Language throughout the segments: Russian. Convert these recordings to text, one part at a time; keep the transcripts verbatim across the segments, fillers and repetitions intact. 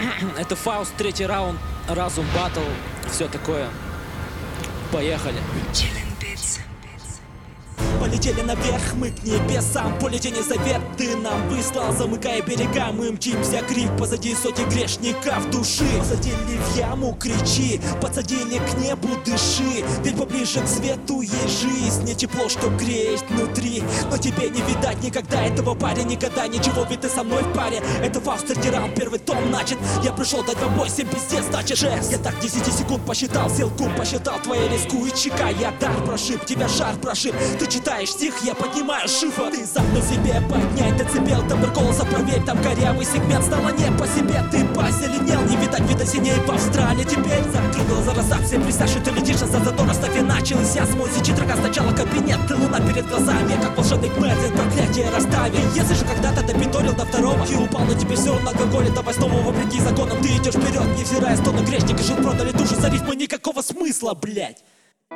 Это Фауст, третий раунд, Разум Батл, все такое. Поехали. Полетели наверх, мы к небесам. Поле тени завет ты нам выслал. Замыкая берега, мы мчимся, крик. Позади сотни грешников души. Посадили в яму, кричи. Подсадили к небу, дыши. Ведь поближе к свету есть жизнь. Не тепло, что греет внутри. Но тебе не видать никогда этого парня. Никогда ничего, ведь ты со мной в паре. Это Фауст, третий раунд, первый том начат. Я пришел дать вам бой, всем пиздец, значит жест. Я так десяти секунд посчитал, силку посчитал. Твои рискует чека, я дар прошиб. Тебя шар прошиб, ты читаешь стих, я поднимаю шифр. Ты забыл себе поднять децибел. Тембр голоса проверь, там корявый сегмент. Стало не по себе, ты позеленел. Не видать вида синей в Австралии. Теперь закрыл глаза, расстав все представь, что ты летишь, а за затор оставь началось. Я смой сечит рога сначала кабинет. Ты луна перед глазами, я как волшебный Мерлин. Проклятие расстави. Если же когда-то допиторил до второго и упал, но тебе все равно алкоголь до восьмого. Вопреки законам ты идешь вперед, невзирая стону грешника. Жил, продали душу за рифмы, никакого смысла, блять.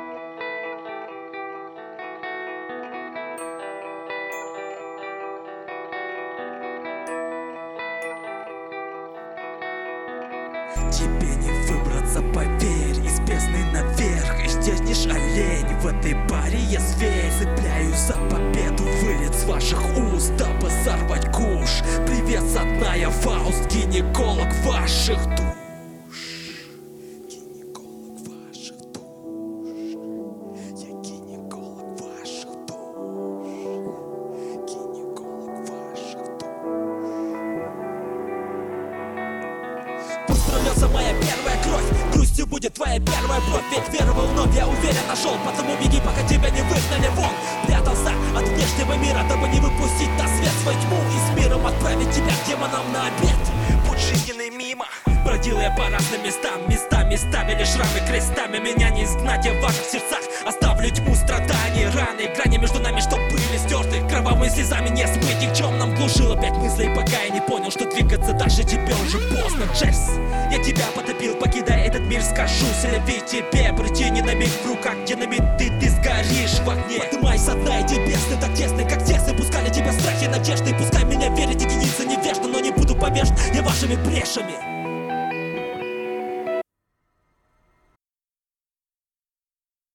Тебе не выбраться, поверь, из бездны наверх. И здесь олень, в этой паре я зверь. Цепляюсь за победу, вылет с ваших уст, дабы сорвать куш. Привет, родная, Фауст, гинеколог ваших душ. Гинеколог ваших душ. Я гинеколог ваших душ. Гинеколог ваших душ. Пусть прольется моя первая кровь, грустью будет твоя первая бровь. Ведь веровал вновь, я уверен, нашел. Потому беги, пока тебя не выгнали вон. Прятался от внешнего мира, дабы не выпустить на свет свою тьму. И с миром отправить тебя к демонам на обед. Путь жизненный мимо. Бродил я по разным местам, местами ставили шрамы крестами. Меня не изгнать, я в ваших сердцах оставлю тьму страданий. Раны, грани между нами, что были стерты. Кровавыми слезами не смыть, ни в чем нам глушило пять мыслей, пока я не понял, что двигаться дальше тебе уже поздно. Джесс, я тебя потопил, покидая этот мир, скажу селеви тебе прийти не на миг в руках динамит, ты, ты сгоришь в огне. Поднимайся дна, иди бездны, так тесны, как тесны. Пускали тебя страхи, надежды, пускай меня верить единицы невежды, но не буду повешен я вашими брешами.